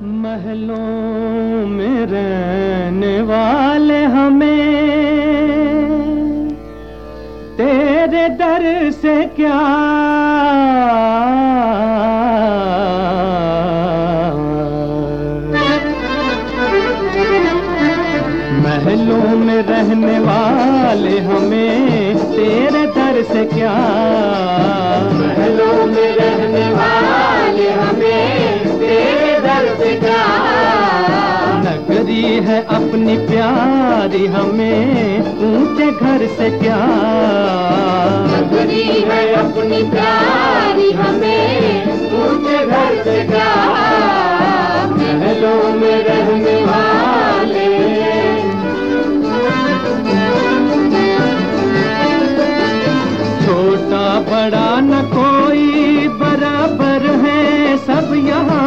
महलों में रहने वाले हमें तेरे दर से क्या महलों में रहने वाले हमें तेरे दर से क्या, महलों में रहने वाले हमें तेरे दर से क्या। नगरी है अपनी प्यारी हमें ऊंचे घर से क्या, नगरी है अपनी प्यारी हमें ऊंचे घर से क्या। महलों में रहने वाले छोटा बड़ा न कोई बराबर है सब यहाँ,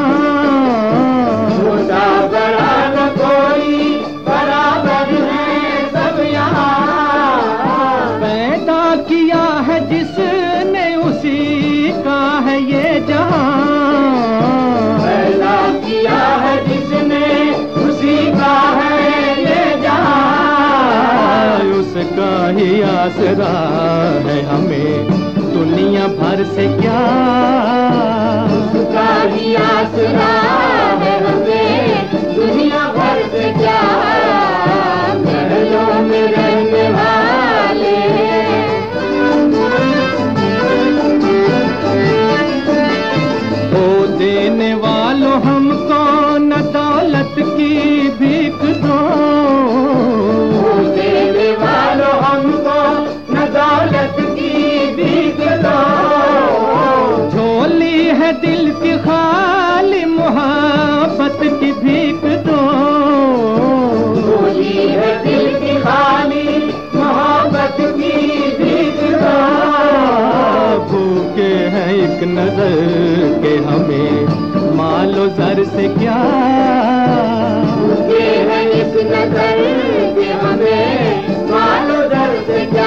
छोटा बड़ा न कोई बराबर है सब यहाँ। पैदा किया है जिसने उसी का है ये जहाँ, पैदा किया है जिसने उसी का है ये जहाँ। उसका ही आसरा है हमें दुनिया भर से क्या, उसका ही आसरा है हमें दुनिया भर से क्या। महलों में रहने वाले ओ देने वालों हमको न दौलत की भीख दो, देने वालों हमको न दौलत की भीख दो। झोली है दिल की खाली मोहब्बत की भीख दो, झोली है दिल की खाली मोहब्बत की भीख दो। भूखे हैं एक नजर के हमें मालो जर से क्या, भूखे हैं इस नजर के हमें मालो दर से क्या।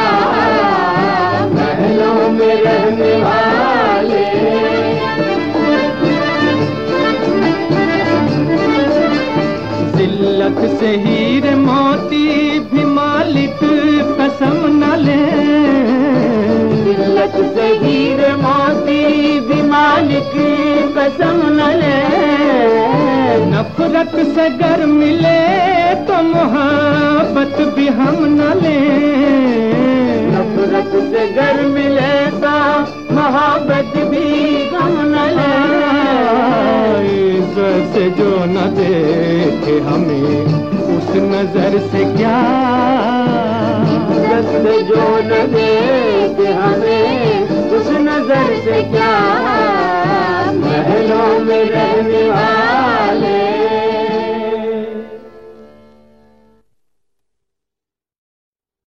महलों में रहने वाले जिल्लत से हीरे मोती भी मालिक कसम न ले, जिल्लत से हीरे मोती भी मालिक कसम न ले। नफरत से गर मिले तो मोहब्बत भी हम न ले, नफरत से गर मिले तो मोहब्बत भी हम न ले। इज्जत से जो न देखे हमें उस नजर से क्या, इज्जत से जो न देखे हमें उस नजर से क्या। महलों में रहने वाले